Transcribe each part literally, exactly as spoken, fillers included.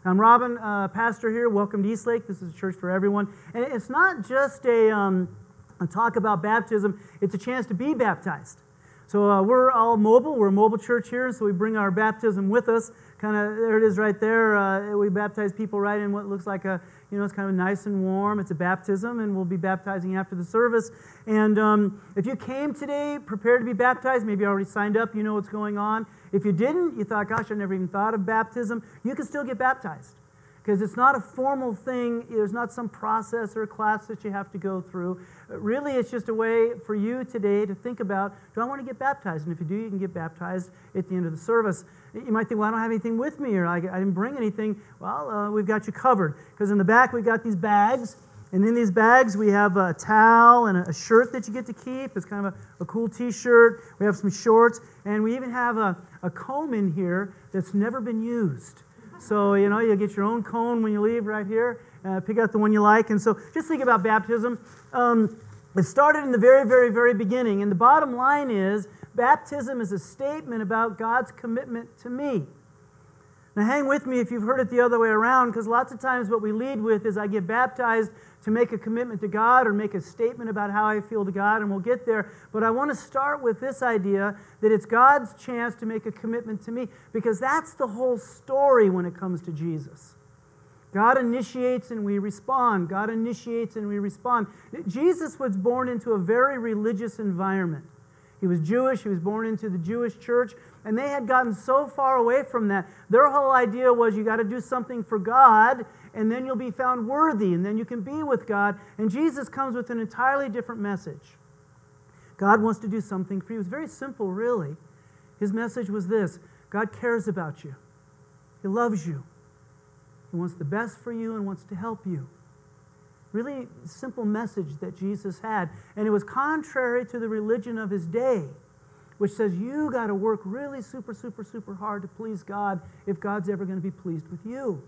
I'm Robin, uh, pastor here. Welcome to Eastlake. This is a church for everyone. And it's not just a, um, a talk about baptism, it's a chance to be baptized. So uh, we're all mobile. We're a mobile church here, so we bring our baptism with us. Kind of, there it is right there. Uh, we baptize people right in what looks like a, you know, it's kind of nice and warm. It's a baptism, and we'll be baptizing after the service. And um, if you came today prepared to be baptized, maybe you already signed up, you know what's going on. If you didn't, you thought, gosh, I never even thought of baptism, you can still get baptized. Because it's not a formal thing. There's not some process or class that you have to go through. Really, it's just a way for you today to think about, do I want to get baptized? And if you do, you can get baptized at the end of the service. You might think, well, I don't have anything with me, or I, I didn't bring anything. Well, uh, we've got you covered. Because in the back, we've got these bags. And in these bags, we have a towel and a shirt that you get to keep. It's kind of a, a cool T-shirt. We have some shorts. And we even have a, a comb in here that's never been used. So, you know, you'll get your own cone when you leave right here. Uh, pick out the one you like. And so just think about baptism. Um, it started in the very, very, very beginning. And the bottom line is, baptism is a statement about God's commitment to me. Now, hang with me if you've heard it the other way around, because lots of times what we lead with is I get baptized to make a commitment to God or make a statement about how I feel to God, and we'll get there. But I want to start with this idea that it's God's chance to make a commitment to me, because that's the whole story when it comes to Jesus. God initiates and we respond. God initiates and we respond. Jesus was born into a very religious environment. He was Jewish. He was born into the Jewish church. And they had gotten so far away from that. Their whole idea was you got to do something for God, and then you'll be found worthy, and then you can be with God. And Jesus comes with an entirely different message. God wants to do something for you. It was very simple, really. His message was this: God cares about you. He loves you. He wants the best for you and wants to help you. Really simple message that Jesus had. And it was contrary to the religion of his day, which says you got to work really super, super, super hard to please God if God's ever going to be pleased with you.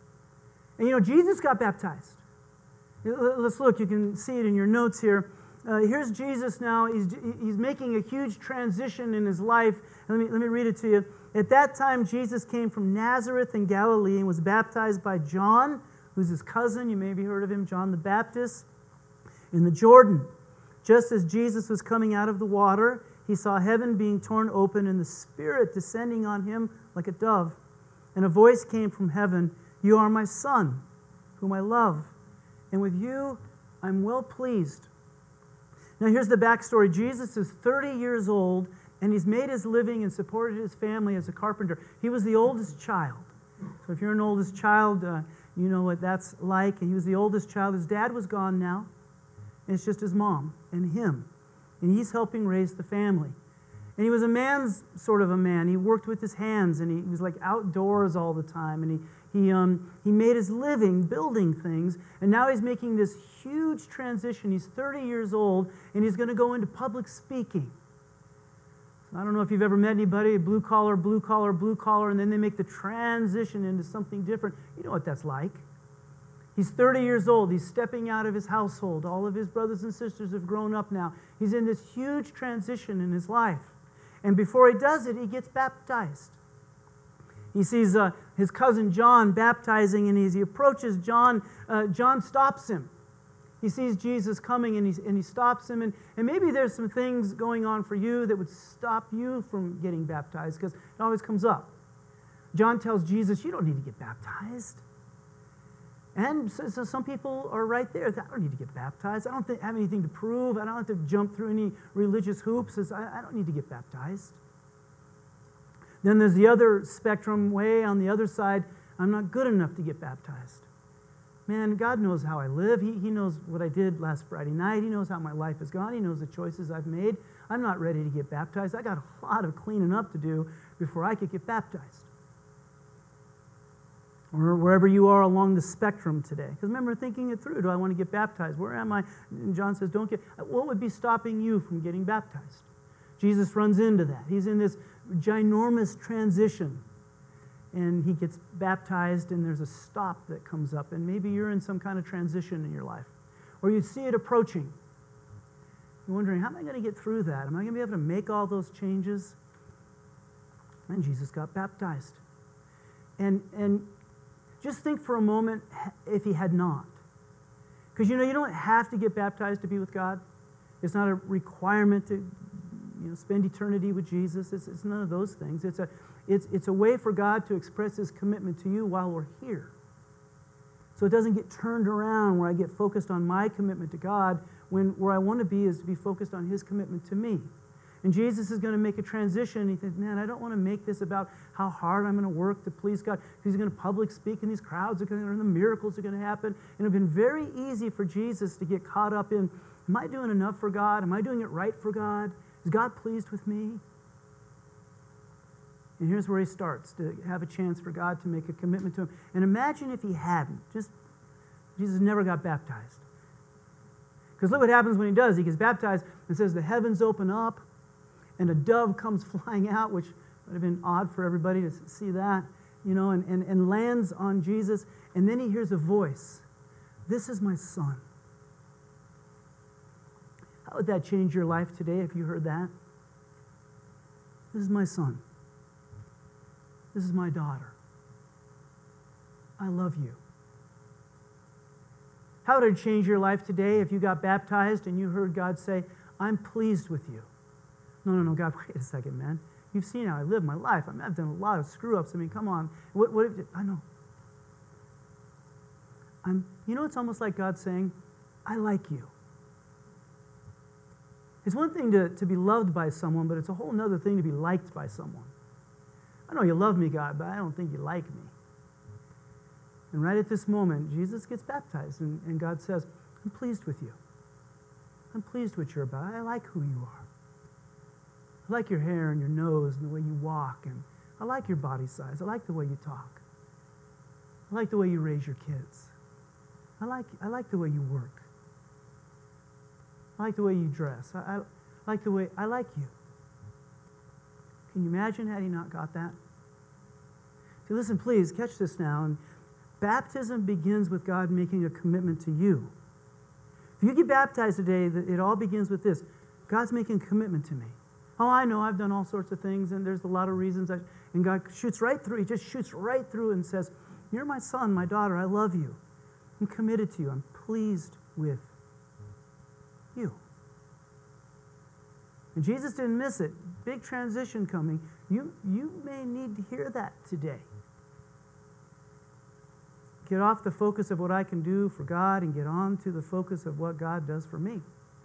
And you know, Jesus got baptized. Let's look. You can see it in your notes here. Uh, here's Jesus now. He's, he's making a huge transition in his life. Let me, let me read it to you. At that time, Jesus came from Nazareth in Galilee and was baptized by John, who's his cousin. You may have heard of him, John the Baptist, in the Jordan. Just as Jesus was coming out of the water, he saw heaven being torn open and the Spirit descending on him like a dove. And a voice came from heaven, "You are my Son, whom I love, and with you I'm well pleased." Now here's the backstory. Jesus is thirty years old, and he's made his living and supported his family as a carpenter. He was the oldest child. So if you're an oldest child, uh, you know what that's like. And he was the oldest child. His dad was gone now. And it's just his mom and him. And he's helping raise the family. And he was a man's sort of a man. He worked with his hands, and he was like outdoors all the time. And he he um, he made his living building things. And now he's making this huge transition. He's thirty years old, and he's going to go into public speaking. I don't know if you've ever met anybody, blue collar, blue collar, blue collar, and then they make the transition into something different. You know what that's like. He's thirty years old. He's stepping out of his household. All of his brothers and sisters have grown up now. He's in this huge transition in his life. And before he does it, he gets baptized. He sees uh, his cousin John baptizing, and as he approaches John, uh, John stops him. He sees Jesus coming, and he, and he stops him. And, and maybe there's some things going on for you that would stop you from getting baptized, because it always comes up. John tells Jesus, you don't need to get baptized. And so, so some people are right there. I don't need to get baptized. I don't think, have anything to prove. I don't have to jump through any religious hoops. I, I don't need to get baptized. Then there's the other spectrum way on the other side. I'm not good enough to get baptized. Man, God knows how I live. He, he knows what I did last Friday night. He knows how my life has gone. He knows the choices I've made. I'm not ready to get baptized. I got a lot of cleaning up to do before I could get baptized. Or wherever you are along the spectrum today. Because remember, thinking it through. Do I want to get baptized? Where am I? And John says, don't get... What would be stopping you from getting baptized? Jesus runs into that. He's in this ginormous transition. And he gets baptized, and there's a stop that comes up. And maybe you're in some kind of transition in your life. Or you see it approaching. You're wondering, how am I going to get through that? Am I going to be able to make all those changes? And Jesus got baptized. And, and Just think for a moment if he had not. Because you know, you don't have to get baptized to be with God. It's not a requirement to you know, spend eternity with Jesus. It's, it's none of those things. It's a, it's, it's a way for God to express his commitment to you while we're here. So it doesn't get turned around where I get focused on my commitment to God when where I want to be is to be focused on his commitment to me. And Jesus is going to make a transition. He thinks, man, I don't want to make this about how hard I'm going to work to please God. He's going to public speak and these crowds are going to, and the miracles are going to happen. And it's been very easy for Jesus to get caught up in, am I doing enough for God? Am I doing it right for God? Is God pleased with me? And here's where he starts to have a chance for God to make a commitment to him. And imagine if he hadn't. Just, Jesus never got baptized. Because look what happens when he does. He gets baptized and says the heavens open up and a dove comes flying out, which would have been odd for everybody to see that, you know, and, and, and lands on Jesus. And then he hears a voice. This is my son. How would that change your life today if you heard that? This is my son. This is my daughter. I love you. How would it change your life today if you got baptized and you heard God say, I'm pleased with you? No, no, no, God, wait a second, man. You've seen how I live my life. I mean, I've done a lot of screw-ups. I mean, come on. What, what, I know. I'm, you know, it's almost like God saying, I like you. It's one thing to, to be loved by someone, but it's a whole other thing to be liked by someone. I know you love me, God, but I don't think you like me. And right at this moment, Jesus gets baptized, and, and God says, I'm pleased with you. I'm pleased with what you're about. I like who you are. I like your hair and your nose and the way you walk, and I like your body size. I like the way you talk. I like the way you raise your kids. I like, I like the way you work. I like the way you dress. I, I like the way, I like you. Can you imagine had he not got that? So listen, please, catch this now. And baptism begins with God making a commitment to you. If you get baptized today, it all begins with this. God's making a commitment to me. Oh, I know, I've done all sorts of things, and there's a lot of reasons. I, and God shoots right through. He just shoots right through and says, you're my son, my daughter. I love you. I'm committed to you. I'm pleased with you. And Jesus didn't miss it. Big transition coming. You, you may need to hear that today. Get off the focus of what I can do for God and get on to the focus of what God does for me.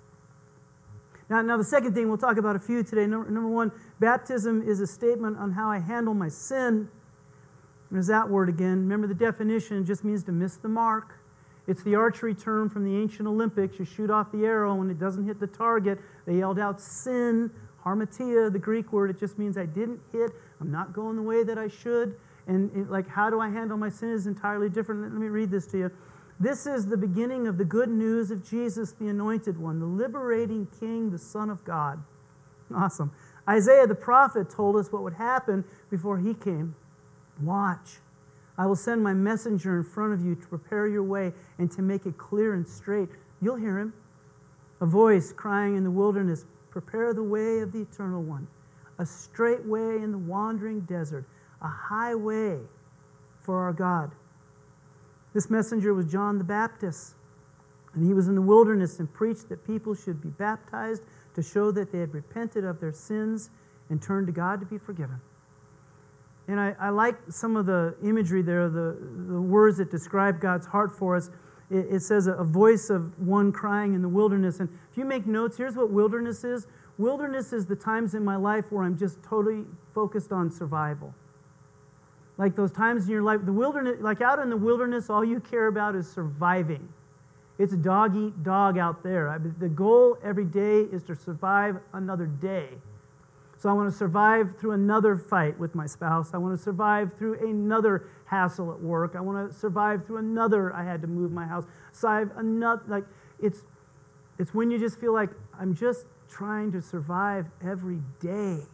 Now, now the second thing, we'll talk about a few today. Number, number one, baptism is a statement on how I handle my sin. There's that word again. Remember, the definition just means to miss the mark. It's the archery term from the ancient Olympics. You shoot off the arrow, when it doesn't hit the target, they yelled out sin, harmatia, the Greek word. It just means I didn't hit. I'm not going the way that I should. And it, like, how do I handle my sin is entirely different. Let me read this to you. This is the beginning of the good news of Jesus, the Anointed One, the liberating King, the Son of God. Awesome. Isaiah the prophet told us what would happen before he came. Watch. I will send my messenger in front of you to prepare your way and to make it clear and straight. You'll hear him. A voice crying in the wilderness, prepare the way of the Eternal One, a straight way in the wandering desert, a highway for our God. This messenger was John the Baptist, and he was in the wilderness and preached that people should be baptized to show that they had repented of their sins and turned to God to be forgiven. And I, I like some of the imagery there, the, the words that describe God's heart for us. It, it says a, a voice of one crying in the wilderness. And if you make notes, here's what wilderness is. Wilderness is the times in my life where I'm just totally focused on survival. Like those times in your life, the wilderness, like out in the wilderness, all you care about is surviving. It's dog eat dog out there. I mean, the goal every day is to survive another day. So I want to survive through another fight with my spouse. I want to survive through another hassle at work. I want to survive through another, I had to move my house. Survive another, like it's, it's when you just feel like I'm just trying to survive every day.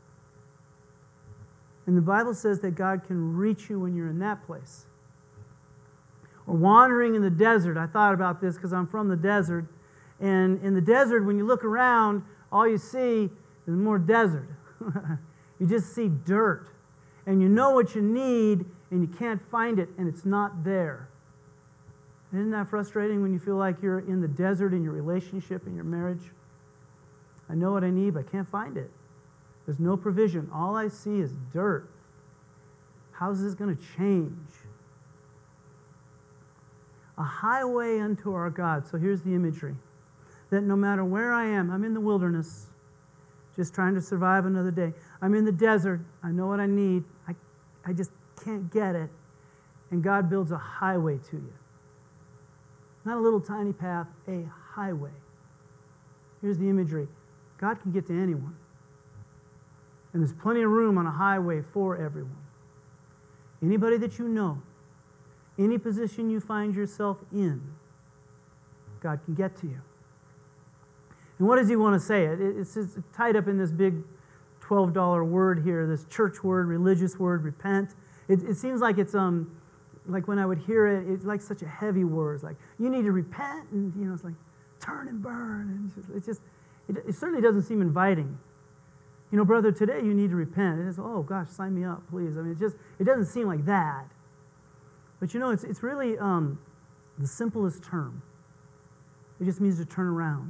And the Bible says that God can reach you when you're in that place. Or wandering in the desert. I thought about this because I'm from the desert. And in the desert, when you look around, all you see is more desert. You just see dirt. And you know what you need and you can't find it, and it's not there. Isn't that frustrating when you feel like you're in the desert in your relationship, in your marriage? I know what I need, but I can't find it. There's no provision. All I see is dirt. How's this going to change? A highway unto our God. So here's the imagery. That no matter where I am, I'm in the wilderness, just trying to survive another day. I'm in the desert. I know what I need. I, I just can't get it. And God builds a highway to you. Not a little tiny path, a highway. Here's the imagery. God can get to anyone. And there's plenty of room on a highway for everyone. Anybody that you know, any position you find yourself in, God can get to you. And what does he want to say? It's tied up in this big twelve dollar word here, this church word, religious word, repent. It, it seems like it's, um, like when I would hear it, it's like such a heavy word. It's like, you need to repent, and you know, it's like, turn and burn. And it's just, it's just it, it certainly doesn't seem inviting. You know, brother, today you need to repent. And it's, oh gosh, sign me up, please. I mean, it just, it doesn't seem like that. But you know, it's, it's really um, the simplest term. It just means to turn around.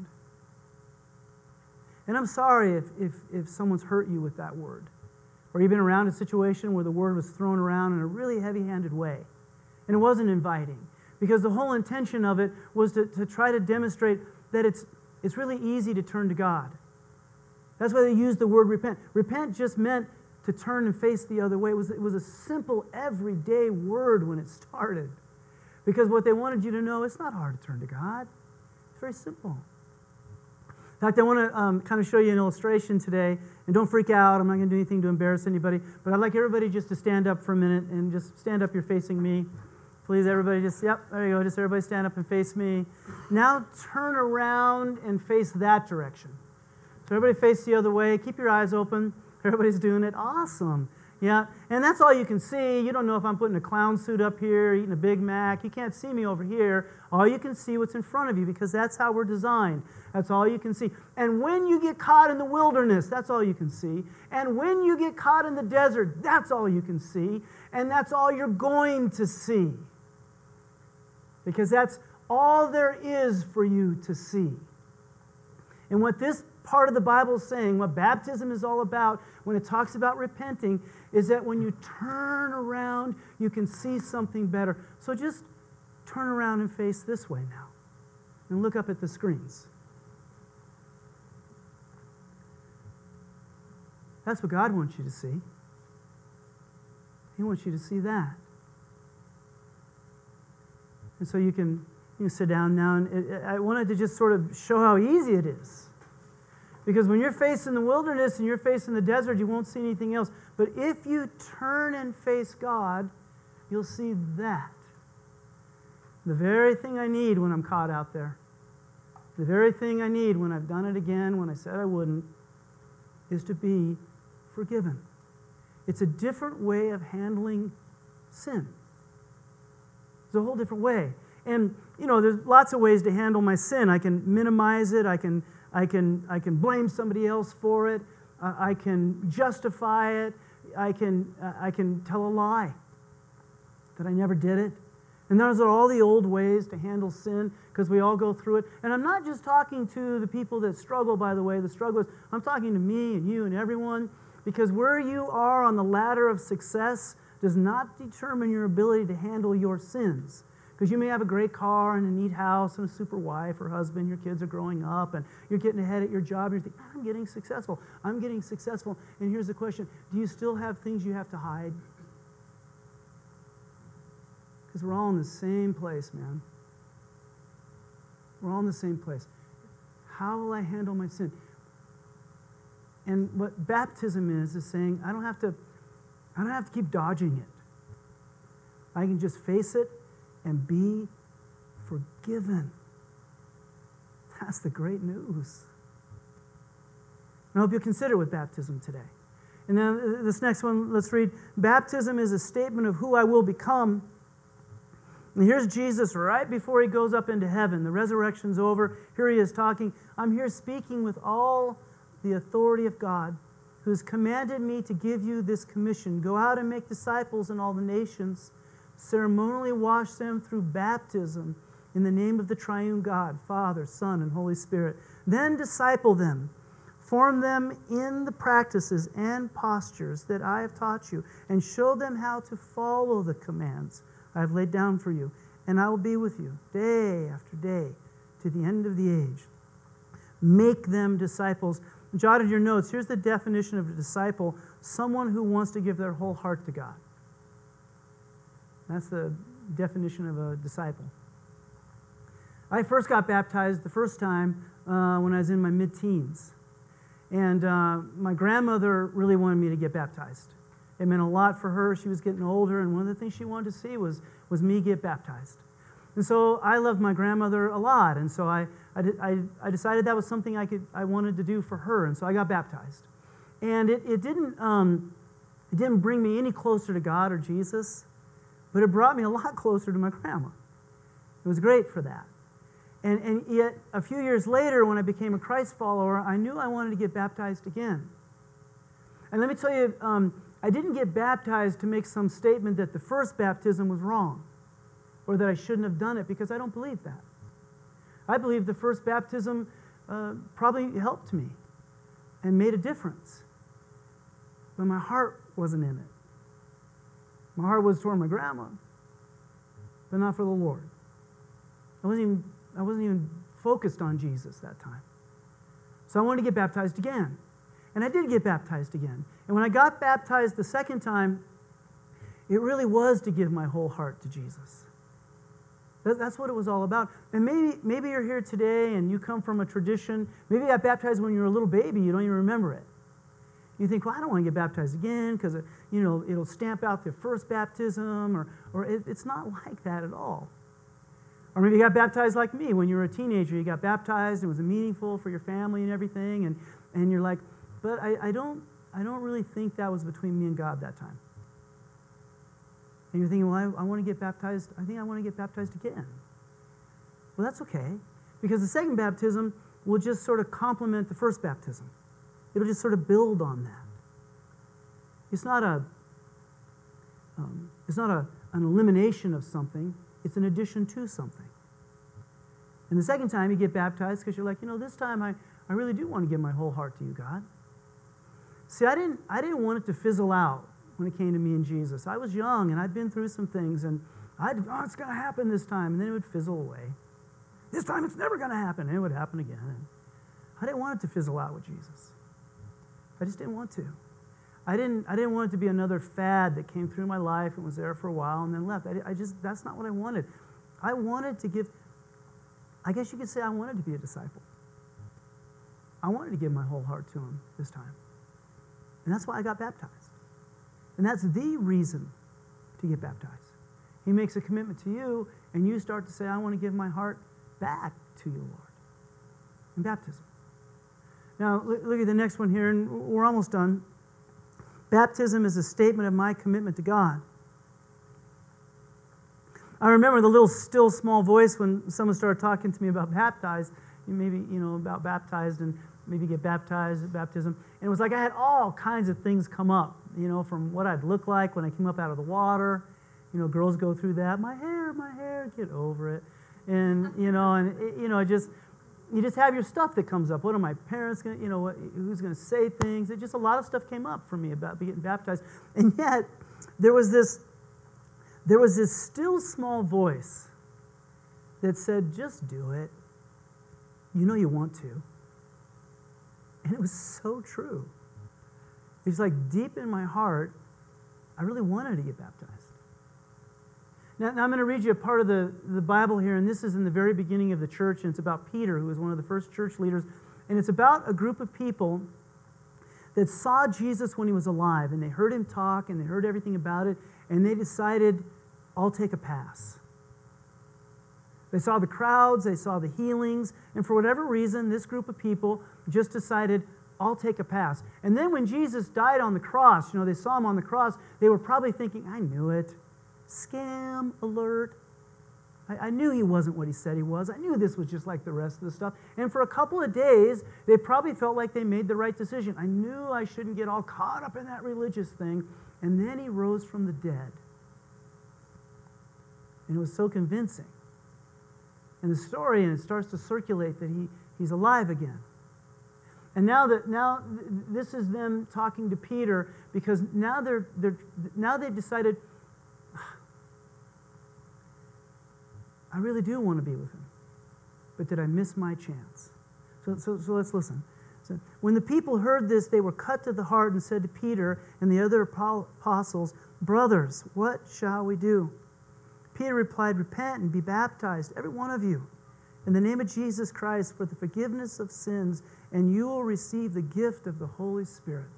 And I'm sorry if, if, if someone's hurt you with that word. Or you've been around a situation where the word was thrown around in a really heavy-handed way. And it wasn't inviting. Because the whole intention of it was to, to try to demonstrate that it's, it's really easy to turn to God. That's why they used the word repent. Repent just meant to turn and face the other way. It was, it was a simple, everyday word when it started. Because what they wanted you to know, it's not hard to turn to God. It's very simple. In fact, I want to um, kind of show you an illustration today. And don't freak out. I'm not going to do anything to embarrass anybody. But I'd like everybody just to stand up for a minute and just stand up. You're facing me. Please, everybody just, yep, there you go. Just everybody stand up and face me. Now turn around and face that direction. So everybody face the other way. Keep your eyes open. Everybody's doing it. Awesome. Yeah, and that's all you can see. You don't know if I'm putting a clown suit up here, eating a Big Mac. You can't see me over here. All you can see what's in front of you because that's how we're designed. That's all you can see. And when you get caught in the wilderness, that's all you can see. And when you get caught in the desert, that's all you can see. And that's all you're going to see. Because that's all there is for you to see. And what this part of the Bible is saying, what baptism is all about, when it talks about repenting, is that when you turn around, you can see something better. So just turn around and face this way now. And look up at the screens. That's what God wants you to see. He wants you to see that. And so you can, you can sit down now. And it, I wanted to just sort of show how easy it is. Because when you're facing the wilderness and you're facing the desert, you won't see anything else. But if you turn and face God, you'll see that. The very thing I need when I'm caught out there, the very thing I need when I've done it again, when I said I wouldn't, is to be forgiven. It's a different way of handling sin. It's a whole different way. And, you know, there's lots of ways to handle my sin. I can minimize it. I can I can, I can blame somebody else for it. Uh, I can justify it. I can, uh, I can tell a lie that I never did it. And those are all the old ways to handle sin because we all go through it. And I'm not just talking to the people that struggle, by the way, the strugglers. I'm talking to me and you and everyone because where you are on the ladder of success does not determine your ability to handle your sins. Because you may have a great car and a neat house and a super wife or husband, your kids are growing up, and you're getting ahead at your job, and you're thinking, I'm getting successful. I'm getting successful. And here's the question, do you still have things you have to hide? Because we're all in the same place, man. We're all in the same place. How will I handle my sin? And what baptism is, is saying, I don't have to, I don't have to keep dodging it. I can just face it and be forgiven. That's the great news. And I hope you'll consider with baptism today. And then this next one, let's read. Baptism is a statement of who I will become. And here's Jesus right before he goes up into heaven. The resurrection's over. Here he is talking. I'm here speaking with all the authority of God. who has commanded me to give you this commission. Go out and make disciples in all the nations. Ceremonially wash them through baptism in the name of the triune God, Father, Son, and Holy Spirit. Then disciple them. Form them in the practices and postures that I have taught you, and show them how to follow the commands I have laid down for you. And I will be with you day after day to the end of the age. Make them disciples. Jot in your notes, here's the definition of a disciple: someone who wants to give their whole heart to God. That's the definition of a disciple. I first got baptized the first time uh, when I was in my mid-teens. And uh, my grandmother really wanted me to get baptized. It meant a lot for her. She was getting older, and one of the things she wanted to see was, was me get baptized. And so I loved my grandmother a lot, and so I, I, I, I decided that was something I could I wanted to do for her, and so I got baptized. And it, it, didn't, um, it didn't bring me any closer to God or Jesus, but it brought me a lot closer to my grandma. It was great for that. And, and yet, a few years later, when I became a Christ follower, I knew I wanted to get baptized again. And let me tell you, um, I didn't get baptized to make some statement that the first baptism was wrong or that I shouldn't have done it, because I don't believe that. I believe the first baptism uh, probably helped me and made a difference. But my heart wasn't in it. My heart was toward my grandma, but not for the Lord. I wasn't even I wasn't even focused on Jesus that time. So I wanted to get baptized again. And I did get baptized again. And when I got baptized the second time, it really was to give my whole heart to Jesus. That's what it was all about. And maybe, maybe you're here today and you come from a tradition. Maybe you got baptized when you were a little baby. You don't even remember it. You think, well, I don't want to get baptized again because, you know, it'll stamp out the first baptism, or, or it, it's not like that at all. Or maybe you got baptized like me when you were a teenager. You got baptized, it was meaningful for your family and everything, and, and you're like, but I, I don't I don't really think that was between me and God that time. And you're thinking, well, I, I want to get baptized. I think I want to get baptized again. Well, that's okay, because the second baptism will just sort of complement the first baptism. It'll just sort of build on that. It's not a um, it's not a, an elimination of something. It's an addition to something. And the second time you get baptized because you're like, you know, this time I, I really do want to give my whole heart to you, God. See, I didn't I didn't want it to fizzle out when it came to me and Jesus. I was young and I'd been through some things, and I'd, oh, it's going to happen this time, and then it would fizzle away. This time it's never going to happen, and it would happen again. And I didn't want it to fizzle out with Jesus. I just didn't want to. I didn't, I didn't want it to be another fad that came through my life and was there for a while and then left. I, I just, that's not what I wanted. I wanted to give, I guess you could say I wanted to be a disciple. I wanted to give my whole heart to him this time. And that's why I got baptized. And that's the reason to get baptized. He makes a commitment to you, and you start to say, I want to give my heart back to you, Lord, in baptism. Now, look, look at the next one here, and we're almost done. Baptism is a statement of my commitment to God. I remember the little still small voice when someone started talking to me about baptized, maybe, you know, about baptized and maybe get baptized at baptism. And it was like I had all kinds of things come up, you know, from what I'd look like when I came up out of the water. You know, girls go through that. My hair, my hair, get over it. And, you know, and, it, you know, just... You just have your stuff that comes up. What are my parents going to, you know, what, who's going to say things? It just, a lot of stuff came up for me about getting baptized. And yet, there was this, there was this still small voice that said, just do it. You know you want to. And it was so true. It's like deep in my heart, I really wanted to get baptized. Now, now I'm going to read you a part of the, the Bible here, and this is in the very beginning of the church, and it's about Peter, who was one of the first church leaders. And it's about a group of people that saw Jesus when he was alive, and they heard him talk, and they heard everything about it, and they decided, I'll take a pass. They saw the crowds, they saw the healings, and for whatever reason, this group of people just decided, I'll take a pass. And then when Jesus died on the cross, you know, they saw him on the cross, they were probably thinking, I knew it. Scam alert. I, I knew he wasn't what he said he was. I knew this was just like the rest of the stuff. And for a couple of days, they probably felt like they made the right decision. I knew I shouldn't get all caught up in that religious thing. And then he rose from the dead. And it was so convincing. And the story, and it starts to circulate that he, he's alive again. And now that now this is them talking to Peter, because now they're they're now they've decided, I really do want to be with him, but did I miss my chance? So so so let's listen. So when the people heard this, they were cut to the heart and said to Peter and the other apostles, "Brothers, what shall we do?" Peter replied, "Repent and be baptized, every one of you, in the name of Jesus Christ for the forgiveness of sins, and you will receive the gift of the Holy Spirit."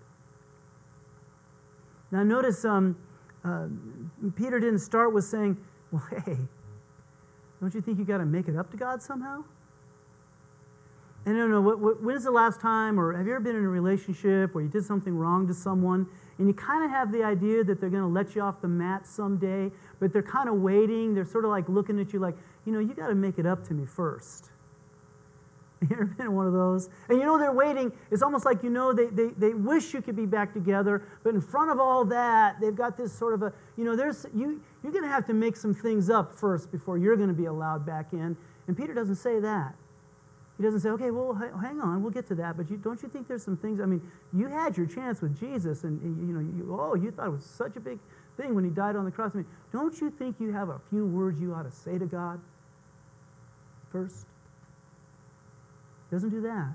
Now notice um, uh, Peter didn't start with saying, well, hey, don't you think you got to make it up to God somehow? And I don't know, what, what, when's the last time, or have you ever been in a relationship where you did something wrong to someone, and you kind of have the idea that they're going to let you off the mat someday, but they're kind of waiting, they're sort of like looking at you like, you know, you got to make it up to me first. You ever been in one of those? And you know they're waiting. It's almost like, you know, they, they, they wish you could be back together, but in front of all that, they've got this sort of a, you know, there's you, you're going to have to make some things up first before you're going to be allowed back in. And Peter doesn't say that. He doesn't say, okay, well, hang on, we'll get to that. But you, don't you think there's some things, I mean, you had your chance with Jesus, and, and you know, you, oh, you thought it was such a big thing when he died on the cross. I mean, don't you think you have a few words you ought to say to God first? Doesn't do that.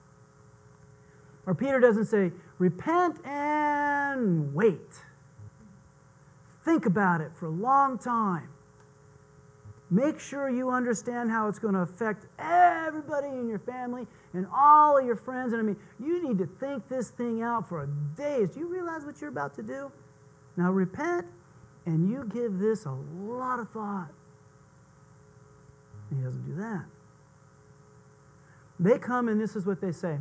Or Peter doesn't say, repent and wait. Think about it for a long time. Make sure you understand how it's going to affect everybody in your family and all of your friends. And I mean, you need to think this thing out for days. Do you realize what you're about to do? Now repent, and you give this a lot of thought. And he doesn't do that. They come, and this is what they say.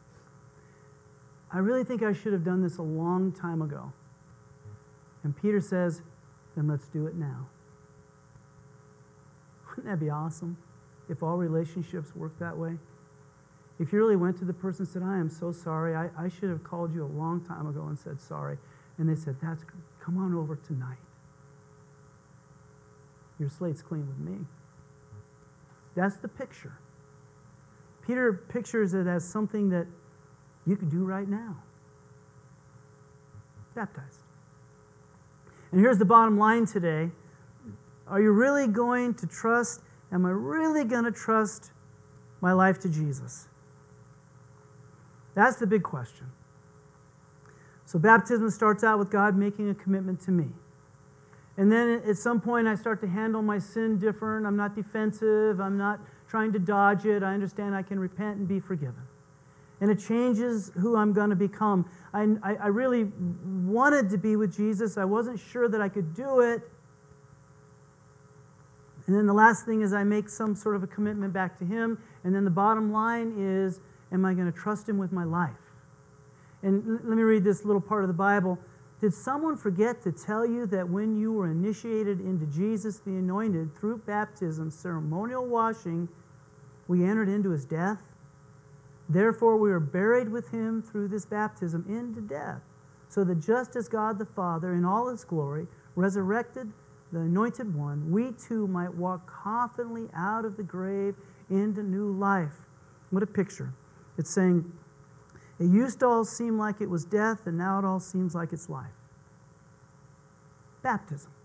I really think I should have done this a long time ago. And Peter says, then let's do it now. Wouldn't that be awesome if all relationships worked that way? If you really went to the person and said, I am so sorry, I, I should have called you a long time ago and said sorry. And they said, that's good. Come on over tonight. Your slate's clean with me. That's the picture. Peter pictures it as something that you could do right now. Baptized. And here's the bottom line today. Are you really going to trust? Am I really going to trust my life to Jesus? That's the big question. So baptism starts out with God making a commitment to me. And then at some point I start to handle my sin different. I'm not defensive. I'm not trying to dodge it. I understand I can repent and be forgiven. And it changes who I'm going to become. I, I, I really wanted to be with Jesus. I wasn't sure that I could do it. And then the last thing is I make some sort of a commitment back to Him. And then the bottom line is, am I going to trust Him with my life? And l- let me read this little part of the Bible. Did someone forget to tell you that when you were initiated into Jesus the Anointed through baptism, ceremonial washing, we entered into His death? Therefore we are buried with Him through this baptism into death, so that just as God the Father in all His glory resurrected the Anointed One, we too might walk confidently out of the grave into new life. What a picture. It's saying, it used to all seem like it was death, and now it all seems like it's life. Baptism.